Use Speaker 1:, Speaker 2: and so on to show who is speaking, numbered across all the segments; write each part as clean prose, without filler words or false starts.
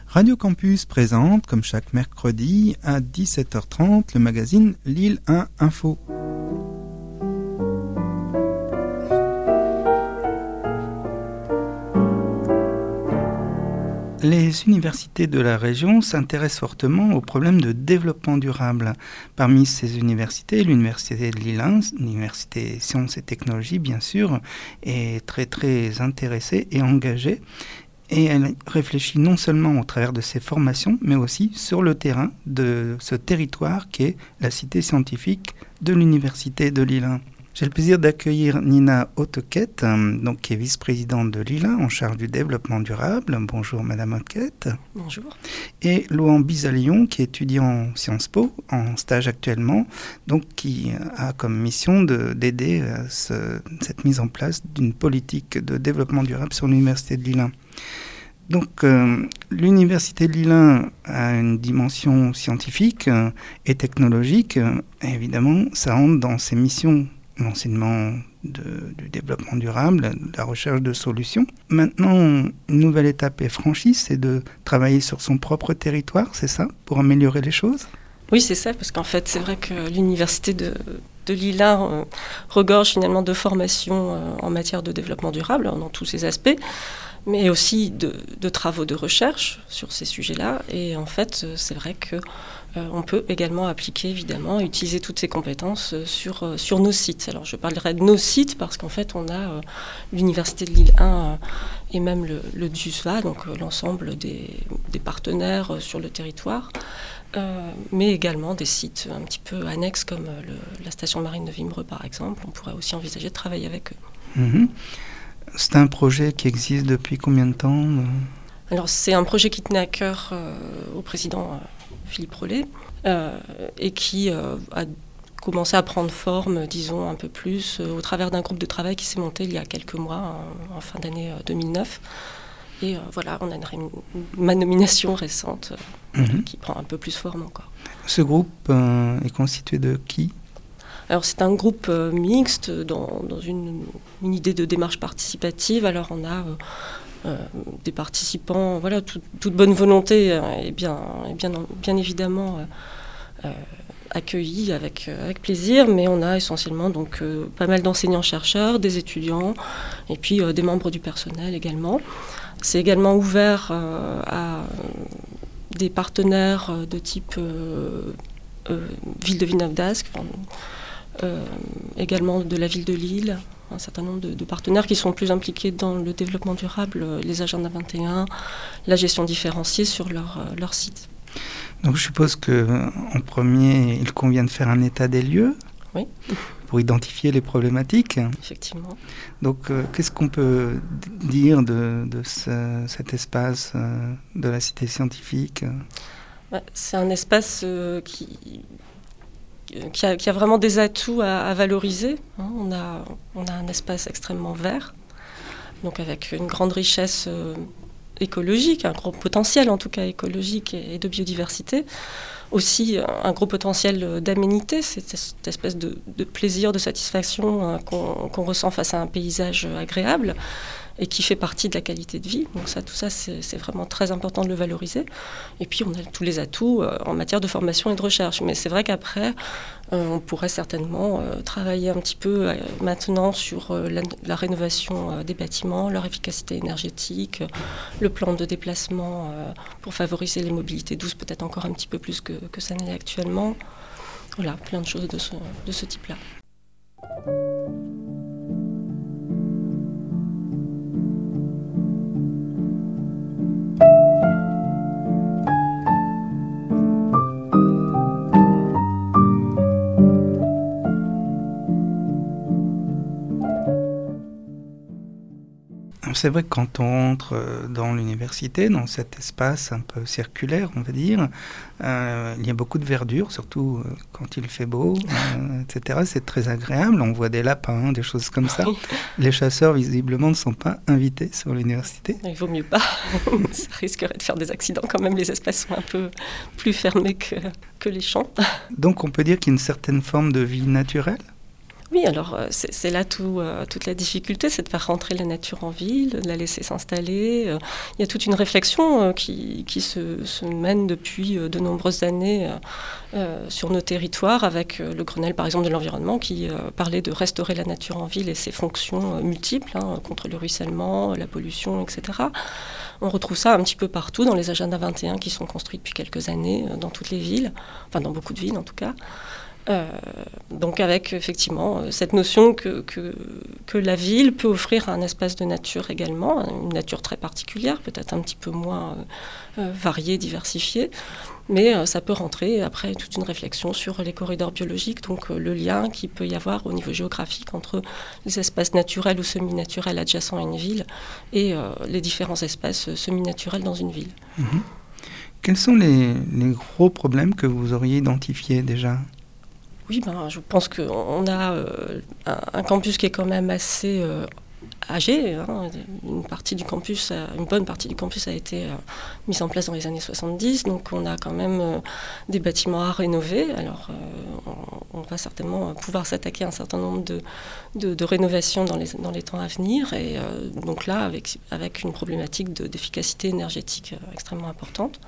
Speaker 1: Radio Campus présente, comme chaque mercredi, à 17h30, le magazine Lille 1 Info. Les universités de la région s'intéressent fortement aux problèmes de développement durable. Parmi ces universités, l'université de Lille 1, l'université Sciences et Technologies bien sûr, est très intéressée et engagée. Et elle réfléchit non seulement au travers de ses formations, mais aussi sur le terrain de ce territoire qui est la cité scientifique de l'université de Lille 1. J'ai le plaisir d'accueillir Nina Hautequette, qui est vice-présidente de Lille 1 en charge du développement durable. Bonjour Madame Hautequette.
Speaker 2: Bonjour.
Speaker 1: Et Laurent Bizalion, qui étudie en Sciences Po, en stage actuellement, qui a comme mission d'aider cette mise en place d'une politique de développement durable sur l'université de Lille 1. L'université de Lille 1 a une dimension scientifique et technologique. Et évidemment, ça rentre dans ses missions, l'enseignement du développement durable, de la recherche de solutions. Maintenant, une nouvelle étape est franchie, c'est de travailler sur son propre territoire, c'est ça, pour améliorer les choses ?
Speaker 2: Oui, c'est ça, parce qu'en fait, c'est vrai que l'université de Lille 1 regorge finalement de formations en matière de développement durable, dans tous ses aspects, mais aussi de travaux de recherche sur ces sujets-là. Et en fait, c'est vrai qu'on peut également appliquer, évidemment, utiliser toutes ces compétences sur nos sites. Alors, je parlerai de nos sites parce qu'en fait, on a l'Université de Lille 1 et même le DUSVA, donc l'ensemble des partenaires sur le territoire, mais également des sites un petit peu annexes comme la station marine de Vimereux, par exemple. On pourrait aussi envisager de travailler avec eux.
Speaker 1: Mmh. C'est un projet qui existe depuis combien de temps ?
Speaker 2: Alors, c'est un projet qui tenait à cœur au président Philippe Rollet et qui a commencé à prendre forme, disons, un peu plus au travers d'un groupe de travail qui s'est monté il y a quelques mois, en fin d'année 2009. Et voilà, on a ma nomination récente qui prend un peu plus forme encore. Ce groupe
Speaker 1: est constitué de qui ?
Speaker 2: Alors, c'est un groupe mixte dans une idée de démarche participative. Alors, on a des participants, voilà, toute bonne volonté et bien évidemment accueillis avec plaisir, mais on a essentiellement donc pas mal d'enseignants-chercheurs, des étudiants et puis des membres du personnel également. C'est également ouvert à des partenaires de type ville de Villeneuve-d'Ascq, également de la ville de Lille, un certain nombre de partenaires qui sont plus impliqués dans le développement durable, les agendas 21, la gestion différenciée sur leur site.
Speaker 1: Donc je suppose qu'en premier, il convient de faire un état des lieux.
Speaker 2: Oui.
Speaker 1: Pour identifier les problématiques.
Speaker 2: Effectivement.
Speaker 1: Donc qu'est-ce qu'on peut dire de cet espace de la cité scientifique ?
Speaker 2: C'est un espace qui a vraiment des atouts à valoriser. On a un espace extrêmement vert, donc avec une grande richesse écologique, un gros potentiel en tout cas écologique et de biodiversité. Aussi un gros potentiel d'aménité, cette espèce de plaisir, de satisfaction qu'on ressent face à un paysage agréable et qui fait partie de la qualité de vie. Donc tout ça, c'est vraiment très important de le valoriser. Et puis, on a tous les atouts en matière de formation et de recherche. Mais c'est vrai qu'après, on pourrait certainement travailler un petit peu maintenant sur la rénovation des bâtiments, leur efficacité énergétique, le plan de déplacement pour favoriser les mobilités douces, peut-être encore un petit peu plus que ça ne l'est actuellement. Voilà, plein de choses de ce type-là.
Speaker 1: C'est vrai que quand on entre dans l'université, dans cet espace un peu circulaire, on va dire, il y a beaucoup de verdure, surtout quand il fait beau, etc. C'est très agréable, on voit des lapins, des choses comme ça. Les chasseurs, visiblement, ne sont pas invités sur l'université.
Speaker 2: Il vaut mieux pas, ça risquerait de faire des accidents quand même, les espaces sont un peu plus fermés que les champs.
Speaker 1: Donc on peut dire qu'il y a une certaine forme de vie naturelle ?
Speaker 2: Oui, alors c'est là toute la difficulté, c'est de faire rentrer la nature en ville, de la laisser s'installer. Il y a toute une réflexion qui se mène depuis de nombreuses années sur nos territoires, avec le Grenelle par exemple de l'environnement qui parlait de restaurer la nature en ville et ses fonctions multiples, contre le ruissellement, la pollution, etc. On retrouve ça un petit peu partout dans les agendas 21 qui sont construits depuis quelques années dans toutes les villes, enfin dans beaucoup de villes en tout cas. Donc avec effectivement cette notion que la ville peut offrir un espace de nature également, une nature très particulière, peut-être un petit peu moins variée, diversifiée, mais ça peut rentrer après toute une réflexion sur les corridors biologiques, donc le lien qu'il peut y avoir au niveau géographique entre les espaces naturels ou semi-naturels adjacents à une ville et les différents espaces semi-naturels dans une ville.
Speaker 1: Mmh. Quels sont les gros problèmes que vous auriez identifiés déjà ?
Speaker 2: Oui, je pense qu'on a un campus qui est quand même assez âgé. Une bonne partie du campus a été mise en place dans les années 70. Donc on a quand même des bâtiments à rénover. Alors on va certainement pouvoir s'attaquer à un certain nombre de rénovations dans les temps à venir. Et donc là, avec une problématique d'efficacité énergétique extrêmement importante.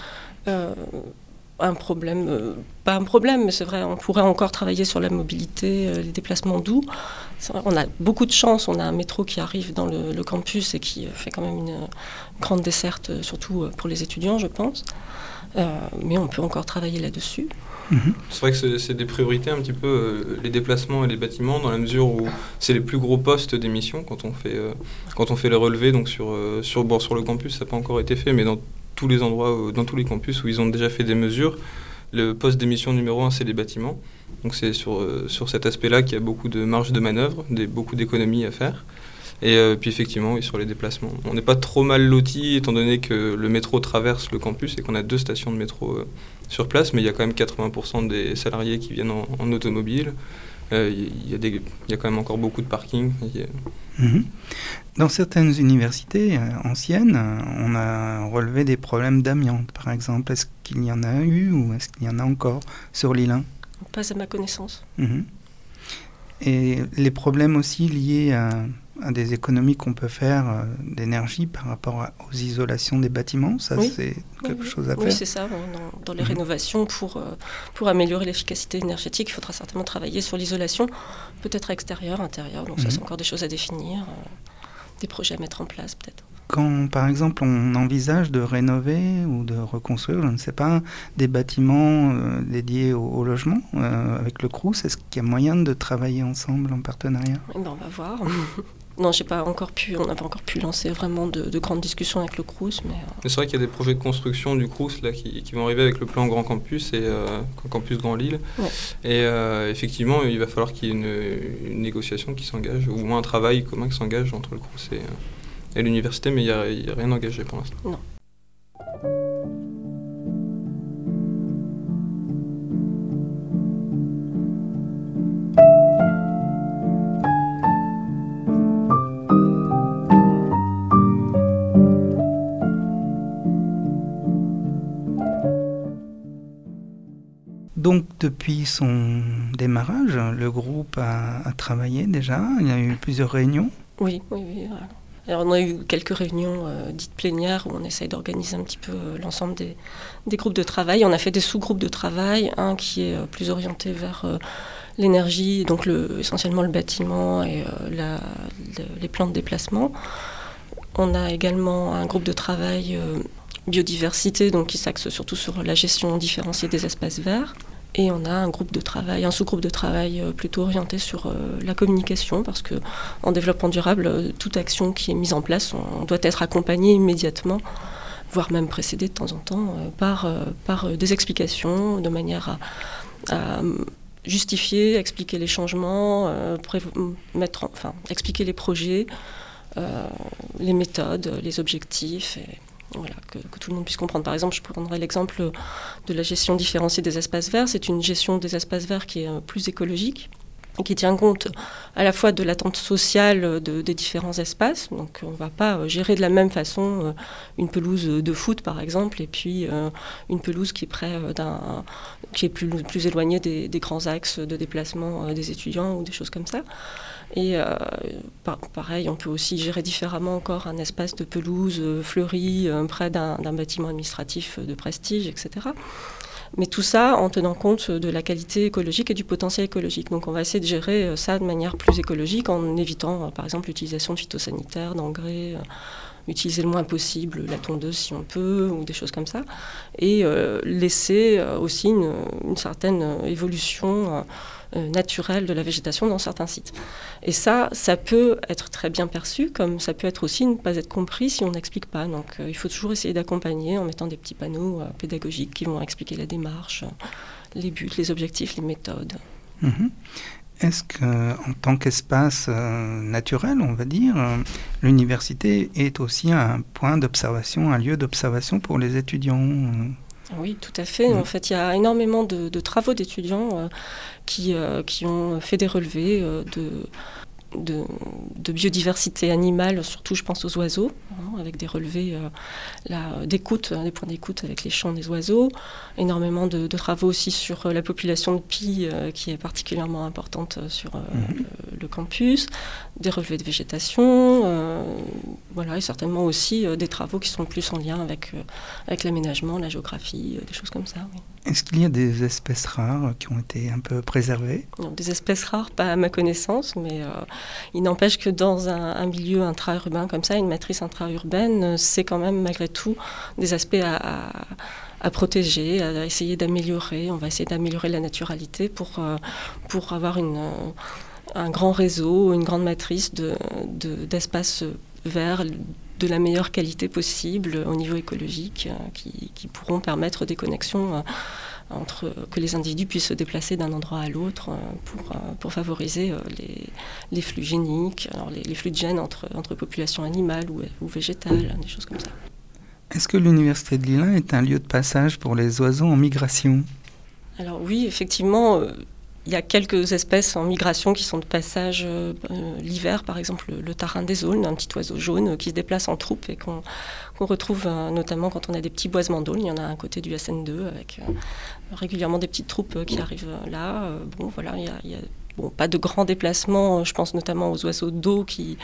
Speaker 2: Un problème, pas un problème, mais c'est vrai, on pourrait encore travailler sur la mobilité, les déplacements doux. On a beaucoup de chance, on a un métro qui arrive dans le campus et qui fait quand même une grande desserte, surtout pour les étudiants, je pense. Mais on peut encore travailler là-dessus.
Speaker 3: C'est vrai que c'est des priorités un petit peu, les déplacements et les bâtiments, dans la mesure où c'est les plus gros postes d'émission quand on fait les relevés. Donc sur le campus, ça n'a pas encore été fait, mais dans tous les endroits, dans tous les campus où ils ont déjà fait des mesures, le poste d'émission numéro 1, c'est les bâtiments. Donc c'est sur cet aspect-là qu'il y a beaucoup de marge de manœuvre, beaucoup d'économies à faire. Et puis effectivement, sur les déplacements. On n'est pas trop mal lotis, étant donné que le métro traverse le campus et qu'on a 2 stations de métro sur place, mais il y a quand même 80% des salariés qui viennent en automobile. Il y a quand même encore beaucoup de parkings.
Speaker 1: Dans certaines universités anciennes, on a relevé des problèmes d'amiante, par exemple. Est-ce qu'il y en a eu ou est-ce qu'il y en a encore sur l'île 1 ?
Speaker 2: Pas à ma connaissance.
Speaker 1: Et les problèmes aussi liés à des économies qu'on peut faire d'énergie par rapport aux isolations des bâtiments, ça c'est quelque chose à faire.
Speaker 2: Oui, c'est ça. Dans les rénovations, pour améliorer l'efficacité énergétique, il faudra certainement travailler sur l'isolation, peut-être extérieure, intérieure. Donc ça, c'est encore des choses à définir, des projets à mettre en place peut-être.
Speaker 1: Quand, par exemple, on envisage de rénover ou de reconstruire, je ne sais pas, des bâtiments dédiés au logement avec le Crous, est-ce qu'il y a moyen de travailler ensemble en partenariat ?
Speaker 2: On va voir. Non, on n'a pas encore pu lancer vraiment de grandes discussions avec le Crous. Mais
Speaker 3: c'est vrai qu'il y a des projets de construction du Crous là, qui vont arriver avec le plan Grand Campus et Campus Grand Lille. Ouais. Et effectivement, il va falloir qu'il y ait une négociation qui s'engage, ou au moins un travail commun qui s'engage entre le Crous et l'université, mais il n'y a rien engagé pour l'instant.
Speaker 2: Non.
Speaker 1: Donc, depuis son démarrage, le groupe a travaillé déjà. Il y a eu plusieurs réunions.
Speaker 2: Oui. Alors, on a eu quelques réunions dites plénières où on essaye d'organiser un petit peu l'ensemble des groupes de travail. On a fait des sous-groupes de travail, un qui est plus orienté vers l'énergie, donc essentiellement le bâtiment et les plans de déplacement. On a également un groupe de travail biodiversité, donc qui s'axe surtout sur la gestion différenciée des espaces verts. Et on a un sous-groupe de travail plutôt orienté sur la communication, parce que en développement durable, toute action qui est mise en place, on doit être accompagné immédiatement, voire même précédé de temps en temps par des explications, de manière à justifier, expliquer les changements, expliquer les projets, les méthodes, les objectifs. Voilà, que tout le monde puisse comprendre. Par exemple, je prendrai l'exemple de la gestion différenciée des espaces verts. C'est une gestion des espaces verts qui est plus écologique, qui tient compte à la fois de l'attente sociale des différents espaces. Donc on ne va pas gérer de la même façon une pelouse de foot par exemple, et puis une pelouse qui est qui est plus éloignée des grands axes de déplacement des étudiants ou des choses comme ça. Et pareil, on peut aussi gérer différemment encore un espace de pelouse fleuri près d'un bâtiment administratif de prestige, etc. Mais tout ça en tenant compte de la qualité écologique et du potentiel écologique. Donc on va essayer de gérer ça de manière plus écologique en évitant par exemple l'utilisation de phytosanitaires, d'engrais, utiliser le moins possible la tondeuse si on peut, ou des choses comme ça. Et laisser aussi une certaine évolution naturelle de la végétation dans certains sites. Et ça peut être très bien perçu, comme ça peut être aussi ne pas être compris si on n'explique pas. Donc il faut toujours essayer d'accompagner en mettant des petits panneaux pédagogiques qui vont expliquer la démarche, les buts, les objectifs, les méthodes.
Speaker 1: Mmh. Est-ce qu'en tant qu'espace naturel, on va dire, l'université est aussi un point d'observation, un lieu d'observation pour les étudiants?
Speaker 2: Oui, tout à fait. En fait, il y a énormément de travaux d'étudiants qui ont fait des relevés de biodiversité animale, surtout je pense aux oiseaux, avec des relevés d'écoute, des points d'écoute avec les chants des oiseaux. Énormément de travaux aussi sur la population de pies qui est particulièrement importante sur le campus, des relevés de végétation, voilà, et certainement aussi des travaux qui sont plus en lien avec l'aménagement, la géographie, des choses comme ça. Oui.
Speaker 1: Est-ce qu'il y a des espèces rares qui ont été un peu préservées?
Speaker 2: Non, des espèces rares, pas à ma connaissance, mais il n'empêche que dans un milieu intra-urbain comme ça, une matrice intra-urbaine, c'est quand même malgré tout des aspects à protéger, à essayer d'améliorer. On va essayer d'améliorer la naturalité pour avoir un grand réseau, une grande matrice d'espaces verts de la meilleure qualité possible au niveau écologique, qui pourront permettre des connexions que les individus puissent se déplacer d'un endroit à l'autre pour favoriser les flux géniques, alors les flux de gènes entre populations animales ou végétales, des choses comme ça.
Speaker 1: Est-ce que l'université de Lille est un lieu de passage pour les oiseaux en migration? Alors
Speaker 2: oui, effectivement, il y a quelques espèces en migration qui sont de passage l'hiver, par exemple le tarin des aulnes, un petit oiseau jaune qui se déplace en troupe et qu'on retrouve notamment quand on a des petits boisements d'aulnes. Il y en a un côté du SN2 avec régulièrement des petites troupes qui arrivent là. Bon, voilà, il y a pas de grands déplacements, je pense notamment aux oiseaux d'eau qui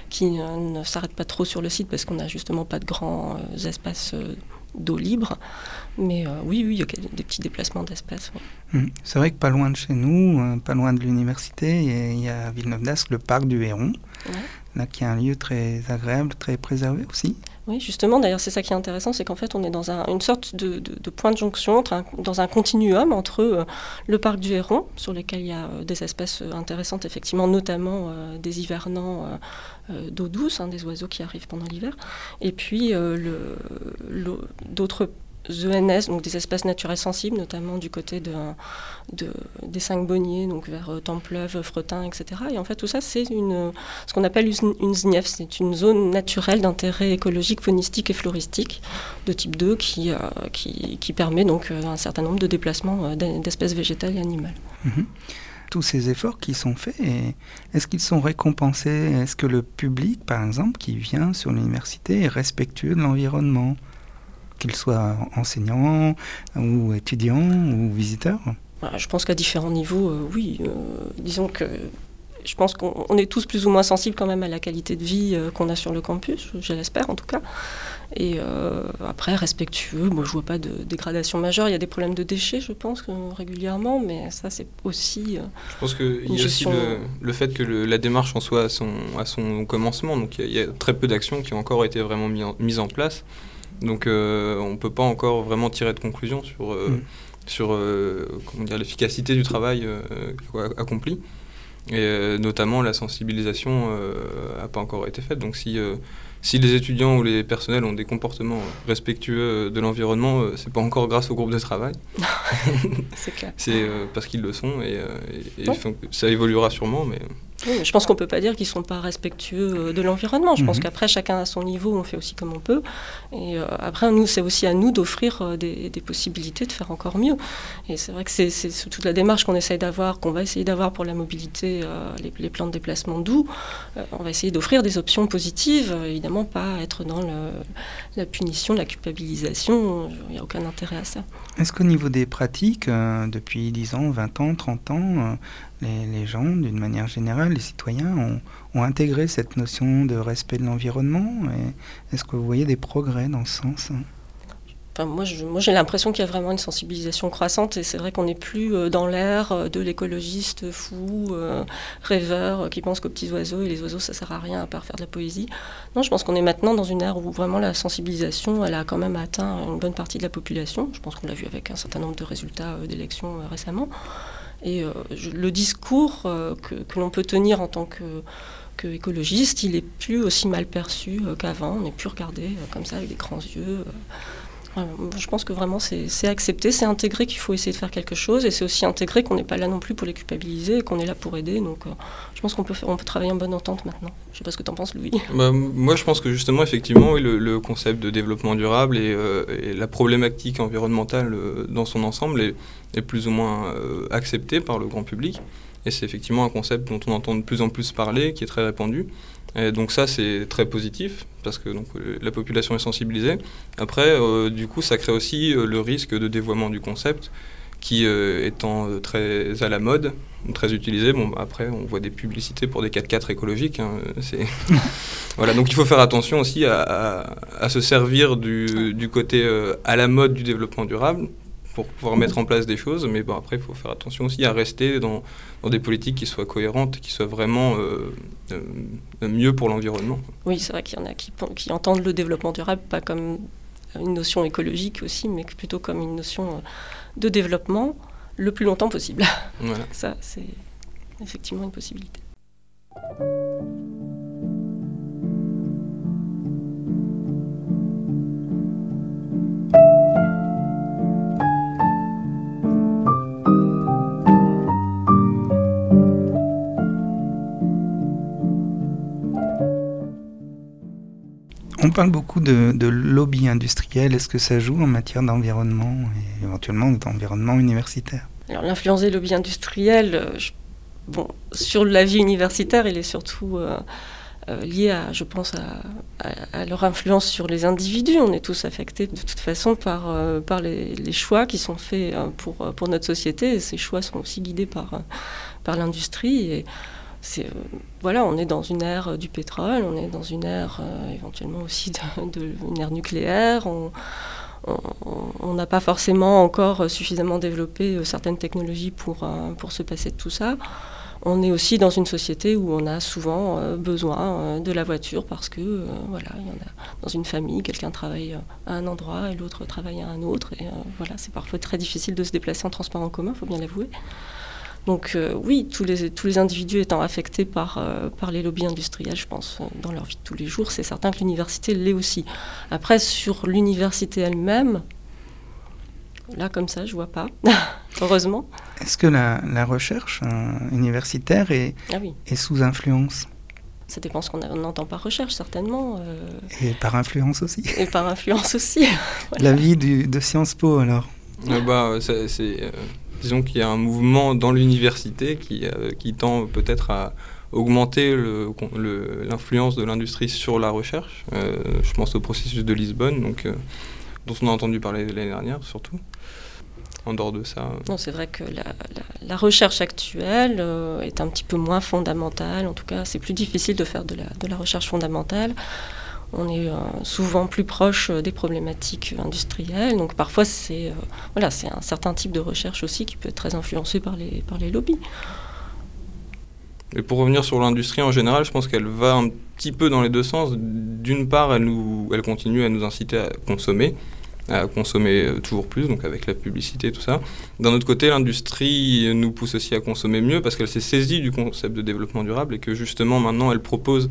Speaker 2: ne s'arrêtent pas trop sur le site parce qu'on n'a justement pas de grands espaces d'eau libre. Mais oui, il y a des petits déplacements d'espèces. Oui.
Speaker 1: C'est vrai que pas loin de chez nous, pas loin de l'université, il y a à Villeneuve-d'Ascq le parc du Héron, là, qui est un lieu très agréable, très préservé aussi.
Speaker 2: Oui, justement, d'ailleurs, c'est ça qui est intéressant, c'est qu'en fait, on est dans une sorte de point de jonction, dans un continuum entre le parc du Héron, sur lequel il y a des espèces intéressantes, effectivement, notamment des hivernants d'eau douce, des oiseaux qui arrivent pendant l'hiver, et puis d'autres ENS, donc des espaces naturels sensibles, notamment du côté des 5 Bonniers, donc vers Templeuve, Fretin, etc. Et en fait, tout ça, c'est ce qu'on appelle une ZNIEF, c'est une zone naturelle d'intérêt écologique, faunistique et floristique de type 2 qui permet donc un certain nombre de déplacements d'espèces végétales et animales.
Speaker 1: Tous ces efforts qui sont faits, est-ce qu'ils sont récompensés? Est-ce que le public, par exemple, qui vient sur l'université est respectueux de l'environnement, qu'il soit enseignant ou étudiant ou visiteur?
Speaker 2: Je pense qu'à différents niveaux, oui. Disons que je pense qu'on est tous plus ou moins sensibles quand même à la qualité de vie qu'on a sur le campus, je l'espère en tout cas. Et après, respectueux, je ne vois pas de dégradation majeure. Il y a des problèmes de déchets, je pense, régulièrement, mais ça, c'est aussi
Speaker 3: je pense qu'il y a aussi le fait que la démarche en soit à son commencement. Donc il y a très peu d'actions qui ont encore été vraiment mises en place. Donc on ne peut pas encore vraiment tirer de conclusion sur l'efficacité du travail accompli. Et notamment la sensibilisation n'a pas encore été faite. Donc si les étudiants ou les personnels ont des comportements respectueux de l'environnement, c'est pas encore grâce au groupe de travail.
Speaker 2: C'est clair.
Speaker 3: C'est parce qu'ils le sont et ça évoluera sûrement, mais
Speaker 2: Oui, je pense qu'on ne peut pas dire qu'ils ne sont pas respectueux de l'environnement. Je pense qu'après, chacun à son niveau, on fait aussi comme on peut. Et après, nous, c'est aussi à nous d'offrir des possibilités de faire encore mieux. Et c'est vrai que c'est toute la démarche qu'on va essayer d'avoir pour la mobilité, les plans de déplacement doux. On va essayer d'offrir des options positives, évidemment pas être dans la punition, la culpabilisation. Il n'y a aucun intérêt à ça.
Speaker 1: Est-ce qu'au niveau des pratiques, depuis 10 ans, 20 ans, 30 ans, les gens, d'une manière générale, les citoyens, ont intégré cette notion de respect de l'environnement? Et est-ce que vous voyez des progrès dans ce sens?
Speaker 2: Enfin, moi, j'ai l'impression qu'il y a vraiment une sensibilisation croissante, et c'est vrai qu'on n'est plus dans l'ère de l'écologiste fou, rêveur, qui pense qu'aux petits oiseaux, et les oiseaux, ça sert à rien à part faire de la poésie. Non, je pense qu'on est maintenant dans une ère où vraiment la sensibilisation, elle a quand même atteint une bonne partie de la population. Je pense qu'on l'a vu avec un certain nombre de résultats d'élections récemment. Et le discours que l'on peut tenir en tant qu'écologiste, il est plus aussi mal perçu qu'avant. On n'est plus regardé comme ça avec des grands yeux. Je pense que vraiment c'est accepté, c'est intégré qu'il faut essayer de faire quelque chose, et c'est aussi intégré qu'on n'est pas là non plus pour les culpabiliser, et qu'on est là pour aider. Donc je pense qu'on peut travailler en bonne entente maintenant. Je ne sais pas ce que tu en penses, Louis.
Speaker 3: Moi je pense que justement effectivement oui, le concept de développement durable et la problématique environnementale dans son ensemble est plus ou moins accepté par le grand public, et c'est effectivement un concept dont on entend de plus en plus parler, qui est très répandu. Et donc ça c'est très positif parce que donc, la population est sensibilisée. Après du coup ça crée aussi le risque de dévoiement du concept qui étant très à la mode, très utilisé. Bon après on voit des publicités pour des 4x4 écologiques, hein, voilà, donc il faut faire attention aussi à se servir du côté à la mode du développement durable pour pouvoir mettre en place des choses, mais bon, après il faut faire attention aussi à rester dans des politiques qui soient cohérentes, qui soient vraiment mieux pour l'environnement.
Speaker 2: Oui, c'est vrai qu'il y en a qui entendent le développement durable pas comme une notion écologique aussi, mais plutôt comme une notion de développement le plus longtemps possible. Voilà. Ça, c'est effectivement une possibilité.
Speaker 1: On parle beaucoup de lobby industriel. Est-ce que ça joue en matière d'environnement et éventuellement d'environnement universitaire?
Speaker 2: Alors l'influence des lobbies industriels, sur la vie universitaire, il est surtout lié à, je pense, à leur influence sur les individus. On est tous affectés de toute façon par les choix qui sont faits pour notre société, et ces choix sont aussi guidés par l'industrie. Et on est dans une ère du pétrole, on est dans une ère éventuellement aussi une ère nucléaire. On n'a pas forcément encore suffisamment développé certaines technologies pour se passer de tout ça. On est aussi dans une société où on a souvent besoin de la voiture parce que, il y en a dans une famille, quelqu'un travaille à un endroit et l'autre travaille à un autre. Et c'est parfois très difficile de se déplacer en transport en commun, il faut bien l'avouer. Donc oui, tous les individus étant affectés par les lobbies industriels, je pense, dans leur vie de tous les jours, c'est certain que l'université l'est aussi. Après, sur l'université elle-même, là, comme ça, je vois pas, heureusement.
Speaker 1: Est-ce que la recherche universitaire est sous influence?
Speaker 2: Ça dépend ce qu'on entend par recherche, certainement.
Speaker 1: Et par influence aussi.
Speaker 2: Et par influence aussi.
Speaker 1: Voilà. La vie de Sciences Po, alors?
Speaker 3: Disons qu'il y a un mouvement dans l'université qui tend peut-être à augmenter l'influence de l'industrie sur la recherche. Je pense au processus de Lisbonne, dont on a entendu parler l'année dernière, surtout. En dehors de ça...
Speaker 2: Non, c'est vrai que la recherche actuelle est un petit peu moins fondamentale. En tout cas, c'est plus difficile de faire de la recherche fondamentale. On est souvent plus proche des problématiques industrielles. Donc parfois, c'est un certain type de recherche aussi qui peut être très influencé par les lobbies.
Speaker 3: Et pour revenir sur l'industrie en général, je pense qu'elle va un petit peu dans les deux sens. D'une part, elle continue à nous inciter à consommer toujours plus, donc avec la publicité et tout ça. D'un autre côté, l'industrie nous pousse aussi à consommer mieux parce qu'elle s'est saisie du concept de développement durable et que justement maintenant elle propose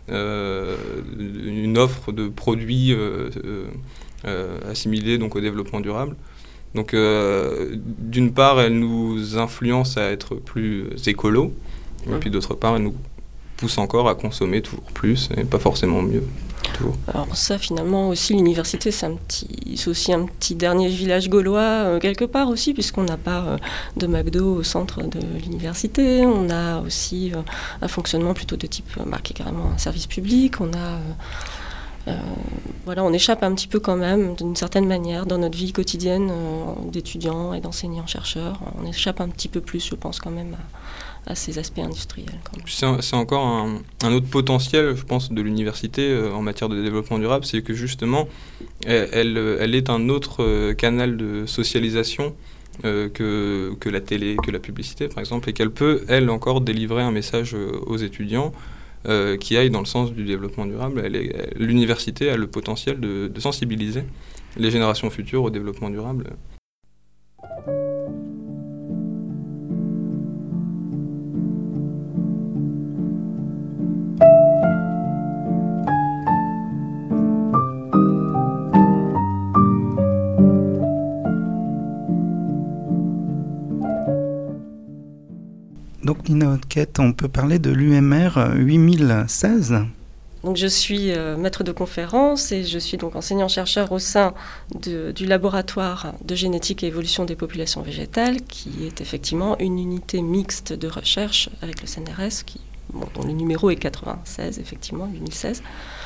Speaker 3: une offre de produits assimilés donc au développement durable. Donc d'une part, elle nous influence à être plus écolo Et puis d'autre part, elle nous pousse encore à consommer toujours plus et pas forcément mieux. Toujours.
Speaker 2: Alors ça, finalement, aussi, l'université, c'est aussi un petit dernier village gaulois, quelque part aussi, puisqu'on n'a pas de McDo au centre de l'université. On a aussi un fonctionnement plutôt de type, qui est carrément un service public. On a... on échappe un petit peu quand même, d'une certaine manière, dans notre vie quotidienne d'étudiants et d'enseignants-chercheurs. On échappe un petit peu plus, je pense, quand même, à ces aspects industriels. Quand même.
Speaker 3: C'est encore un autre potentiel, je pense, de l'université en matière de développement durable, c'est que justement, elle est un autre canal de socialisation que la télé, que la publicité, par exemple, et qu'elle peut, elle, encore délivrer un message aux étudiants qui aille dans le sens du développement durable. L'université a le potentiel de sensibiliser les générations futures au développement durable.
Speaker 1: Donc Nina Hodquette, on peut parler de l'UMR 8016 ?
Speaker 2: Donc je suis maître de conférence et je suis donc enseignant-chercheur au sein du laboratoire de génétique et évolution des populations végétales, qui est effectivement une unité mixte de recherche avec le CNRS, dont le numéro est 96, effectivement, 2016.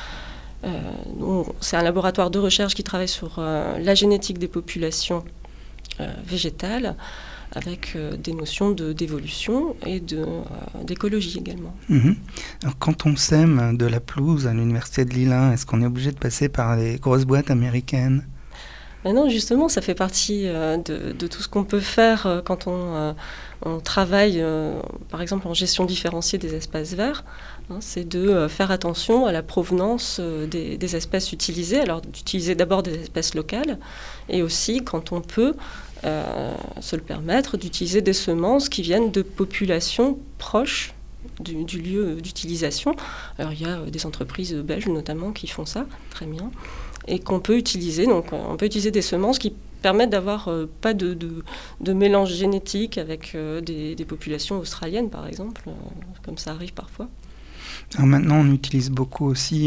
Speaker 2: C'est un laboratoire de recherche qui travaille sur la génétique des populations végétales, avec des notions d'évolution et d'écologie également.
Speaker 1: Alors quand on sème de la pelouse à l'université de Lille 1, est-ce qu'on est obligé de passer par les grosses boîtes américaines ?
Speaker 2: Ben non, justement, ça fait partie de tout ce qu'on peut faire quand on travaille, par exemple, en gestion différenciée des espaces verts. C'est de faire attention à la provenance des espèces utilisées, alors d'utiliser d'abord des espèces locales, et aussi, quand on peut, se le permettre, d'utiliser des semences qui viennent de populations proches du lieu d'utilisation. Alors il y a des entreprises belges notamment qui font ça très bien et qu'on peut utiliser. Donc on peut utiliser des semences qui permettent d'avoir pas de mélange génétique avec des populations australiennes par exemple, comme ça arrive parfois.
Speaker 1: Alors maintenant on utilise beaucoup aussi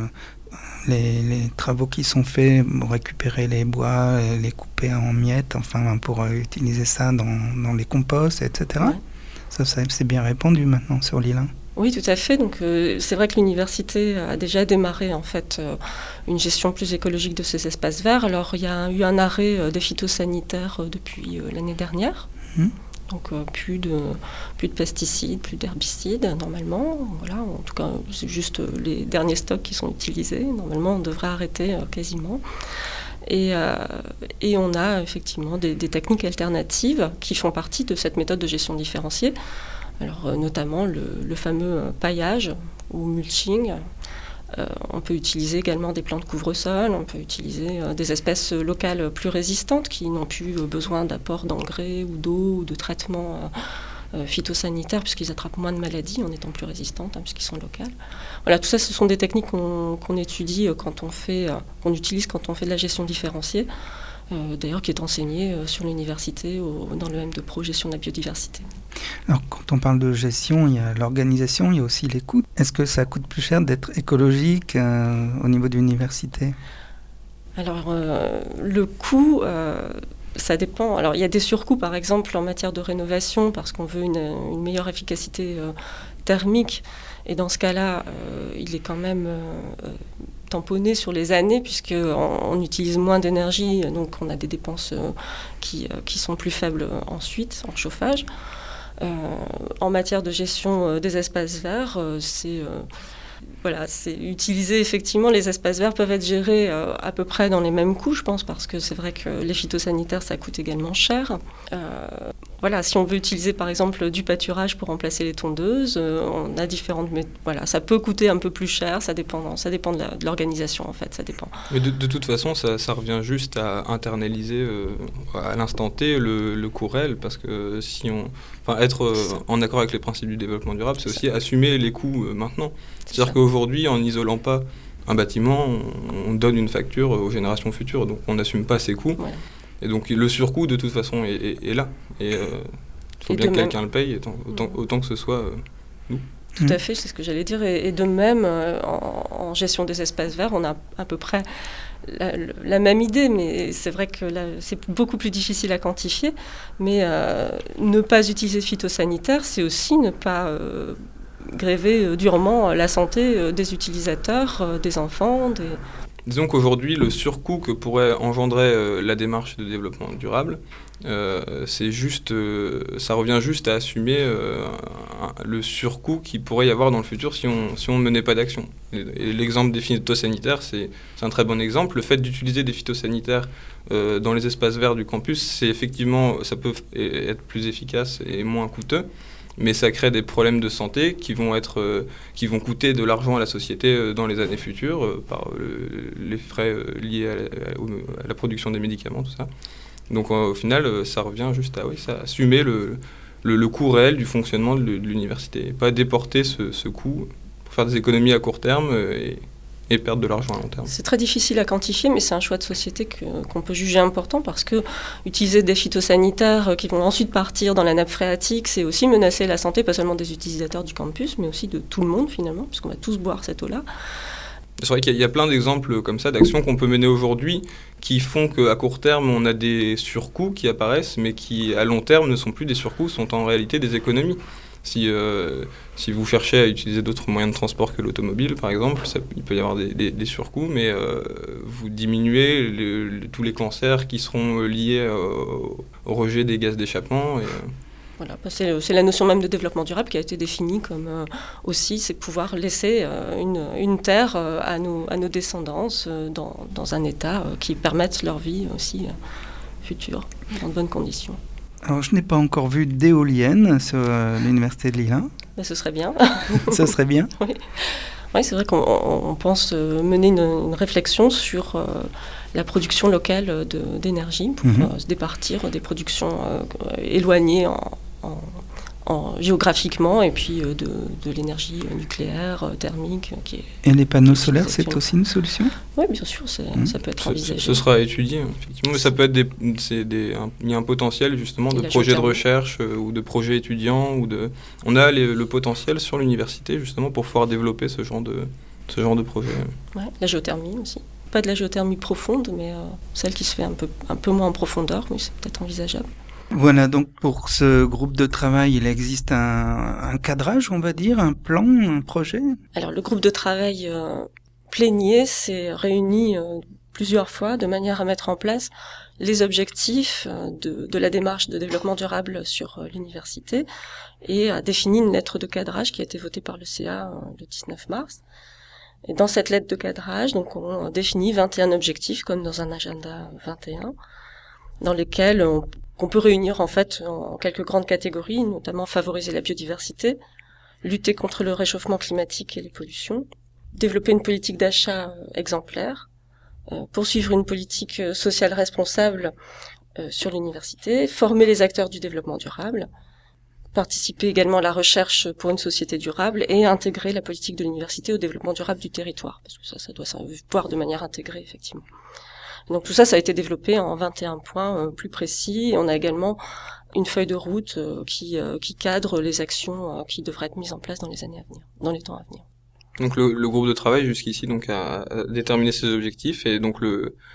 Speaker 1: les travaux qui sont faits pour récupérer les bois, les couper en miettes, enfin pour utiliser ça dans les composts, etc. Ouais. Ça c'est bien répandu maintenant sur l'île 1.
Speaker 2: Oui, tout à fait. Donc, c'est vrai que l'université a déjà démarré en fait une gestion plus écologique de ces espaces verts. Alors, il y a eu un arrêt des phytosanitaires depuis l'année dernière. Donc, plus de pesticides, plus d'herbicides, normalement. Voilà, en tout cas, c'est juste les derniers stocks qui sont utilisés. Normalement, on devrait arrêter quasiment. Et on a effectivement des techniques alternatives qui font partie de cette méthode de gestion différenciée. Alors, notamment le fameux paillage ou mulching. On peut utiliser également des plantes couvre-sol, on peut utiliser des espèces locales plus résistantes qui n'ont plus besoin d'apport d'engrais ou d'eau ou de traitements phytosanitaires puisqu'ils attrapent moins de maladies en étant plus résistantes puisqu'ils sont locales. Voilà, tout ça, ce sont des techniques qu'on étudie qu'on utilise quand on fait de la gestion différenciée. D'ailleurs qui est enseigné sur l'université dans le M2Pro gestion de la biodiversité.
Speaker 1: Alors quand on parle de gestion, il y a l'organisation, il y a aussi les coûts. Est-ce que ça coûte plus cher d'être écologique au niveau de l'université ?
Speaker 2: Alors le coût, ça dépend. Alors il y a des surcoûts par exemple en matière de rénovation parce qu'on veut une meilleure efficacité thermique et dans ce cas-là, il est quand même tamponné sur les années puisqu'on utilise moins d'énergie, donc on a des dépenses qui sont plus faibles ensuite en chauffage. En matière de gestion des espaces verts, c'est utiliser effectivement les espaces verts peuvent être gérés à peu près dans les mêmes coûts, je pense, parce que c'est vrai que les phytosanitaires, ça coûte également cher. Si on veut utiliser par exemple du pâturage pour remplacer les tondeuses, on a différentes ça peut coûter un peu plus cher, ça dépend de l'organisation en fait, ça dépend.
Speaker 3: Mais de toute façon, ça revient juste à internaliser à l'instant T le coût réel, parce que être en accord avec les principes du développement durable, c'est aussi assumer les coûts maintenant. C'est-à-dire qu'aujourd'hui, en n'isolant pas un bâtiment, on donne une facture aux générations futures, donc on n'assume pas ces coûts. Voilà. Et donc le surcoût, de toute façon, est là. Et il faut bien que quelqu'un le paye, autant que ce soit nous.
Speaker 2: Tout à fait, c'est ce que j'allais dire. Et de même, en gestion des espaces verts, on a à peu près la même idée, mais c'est vrai que là, c'est beaucoup plus difficile à quantifier. Mais ne pas utiliser de phytosanitaires, c'est aussi ne pas gréver durement la santé des utilisateurs, des enfants.
Speaker 3: Disons qu'aujourd'hui, le surcoût que pourrait engendrer la démarche de développement durable, c'est juste, ça revient juste à assumer le surcoût qu'il pourrait y avoir dans le futur si on ne menait pas d'action. Et l'exemple des phytosanitaires, c'est un très bon exemple. Le fait d'utiliser des phytosanitaires dans les espaces verts du campus, c'est effectivement, ça peut être plus efficace et moins coûteux. Mais ça crée des problèmes de santé qui vont coûter de l'argent à la société dans les années futures par les frais liés à la production des médicaments, tout ça. Donc au final, ça revient juste à assumer le coût réel du fonctionnement de l'université, et pas déporter ce coût pour faire des économies à court terme et perdre de l'argent à long terme.
Speaker 2: C'est très difficile à quantifier, mais c'est un choix de société qu'on peut juger important parce que utiliser des phytosanitaires qui vont ensuite partir dans la nappe phréatique, c'est aussi menacer la santé, pas seulement des utilisateurs du campus, mais aussi de tout le monde finalement, puisqu'on va tous boire cette eau-là.
Speaker 3: C'est vrai qu'il y a plein d'exemples comme ça, d'actions qu'on peut mener aujourd'hui qui font qu'à court terme, on a des surcoûts qui apparaissent, mais qui à long terme ne sont plus des surcoûts, sont en réalité des économies. Si vous cherchez à utiliser d'autres moyens de transport que l'automobile, par exemple, il peut y avoir des surcoûts, mais vous diminuez tous les cancers qui seront liés au rejet des gaz d'échappement.
Speaker 2: Voilà, c'est la notion même de développement durable qui a été définie comme aussi, c'est pouvoir laisser une terre à nos descendants dans un état qui permette leur vie aussi future, dans de bonnes conditions.
Speaker 1: Alors, je n'ai pas encore vu d'éoliennes sur l'université de Lille.
Speaker 2: Mais ce serait bien.
Speaker 1: Ce serait bien.
Speaker 2: Oui, c'est vrai qu'on pense mener une réflexion sur la production locale d'énergie pour se départir des productions éloignées géographiquement et puis de l'énergie nucléaire, thermique.
Speaker 1: Et les panneaux solaires, c'est aussi une solution ?
Speaker 2: Oui, bien sûr, ça peut être envisagé.
Speaker 3: Ce sera étudié, effectivement. Mais ça peut être il y a un potentiel justement de projets de recherche ou de projets étudiants. On a le potentiel sur l'université justement pour pouvoir développer ce genre de projet.
Speaker 2: Ouais, la géothermie aussi. Pas de la géothermie profonde, mais celle qui se fait un peu moins en profondeur, mais c'est peut-être envisageable.
Speaker 1: Voilà, donc pour ce groupe de travail, il existe un cadrage, on va dire, un plan, un projet ?
Speaker 2: Alors, le groupe de travail plénier s'est réuni plusieurs fois de manière à mettre en place les objectifs de la démarche de développement durable sur l'université et a défini une lettre de cadrage qui a été votée par le CA le 19 mars. Et dans cette lettre de cadrage, donc, on définit 21 objectifs comme dans un agenda 21, dans lesquels qu'on peut réunir en fait en quelques grandes catégories, notamment favoriser la biodiversité, lutter contre le réchauffement climatique et les pollutions, développer une politique d'achat exemplaire, poursuivre une politique sociale responsable sur l'université, former les acteurs du développement durable, participer également à la recherche pour une société durable et intégrer la politique de l'université au développement durable du territoire, parce que ça doit se voir de manière intégrée effectivement. Donc tout ça a été développé en 21 points plus précis. Et on a également une feuille de route qui cadre les actions qui devraient être mises en place dans les années à venir, dans les temps à venir.
Speaker 3: Donc le groupe de travail jusqu'ici donc a déterminé ses objectifs et donc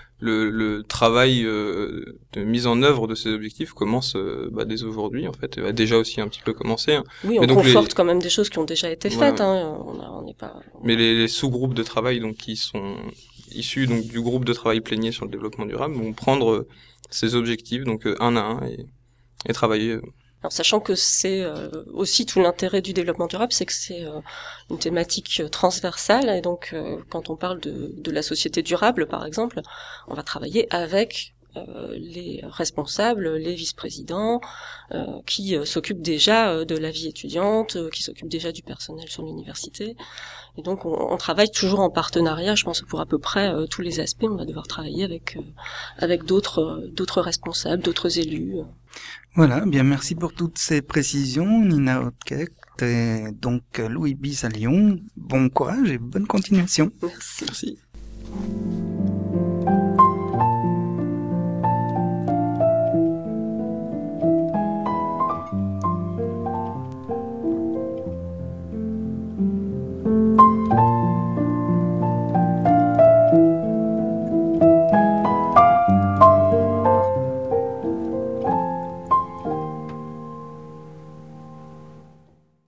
Speaker 3: le travail de mise en œuvre de ces objectifs commence dès aujourd'hui en fait. Il a déjà aussi un petit peu commencé. Hein.
Speaker 2: Oui, on conforte quand même des choses qui ont déjà été faites. Hein. On n'est pas.
Speaker 3: Mais les sous-groupes de travail donc qui sont issus donc du groupe de travail plénier sur le développement durable vont prendre ces objectifs donc un à un et travailler.
Speaker 2: Alors, sachant que c'est aussi tout l'intérêt du développement durable, c'est que c'est une thématique transversale et donc quand on parle de la société durable par exemple, on va travailler avec les responsables, les vice-présidents qui s'occupent déjà de la vie étudiante, qui s'occupent déjà du personnel sur l'université. Et donc on travaille toujours en partenariat, je pense que pour à peu près tous les aspects, on va devoir travailler avec d'autres responsables, d'autres élus.
Speaker 1: Voilà, bien merci pour toutes ces précisions, Nina Hautknecht et donc Louis Bis à Lyon. Bon courage et bonne continuation.
Speaker 2: Merci.